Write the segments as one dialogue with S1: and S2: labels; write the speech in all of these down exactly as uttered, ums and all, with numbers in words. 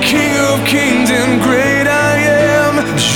S1: King of kings and great I am,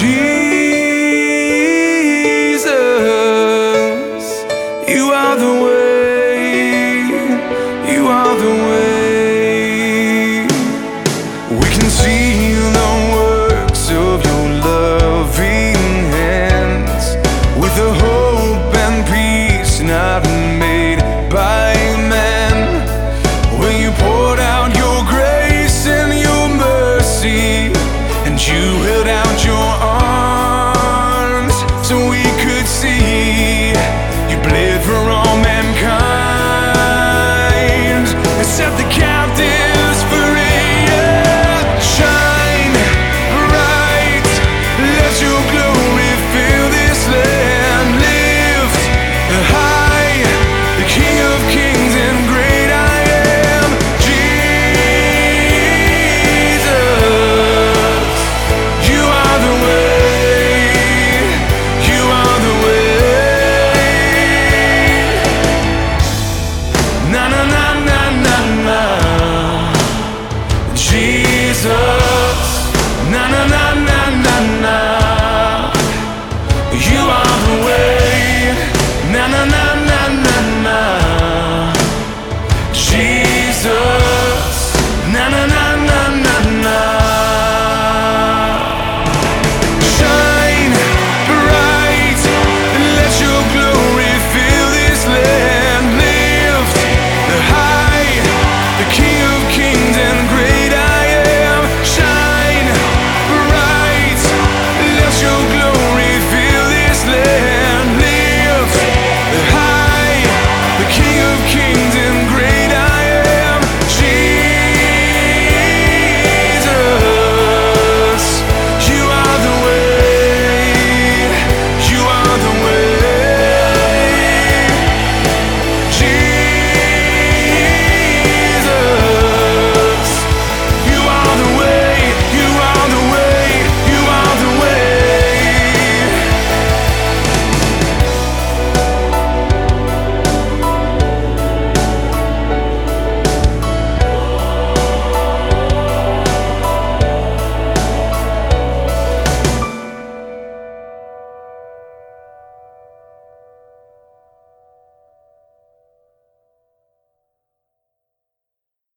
S1: Jesus. You are the way, you are the way. We can see the works of your loving hands, with a hope and peace not made by man. When you poured out your grace and your mercy, and you held out your arms so we could see. You bled for all mankind and set the captives free. Yeah. Shine bright, let your glory fill this land. Lift high, the King of kings and great I am, Jesus. You are the way, you are the way. Na na na na na na, Jesus.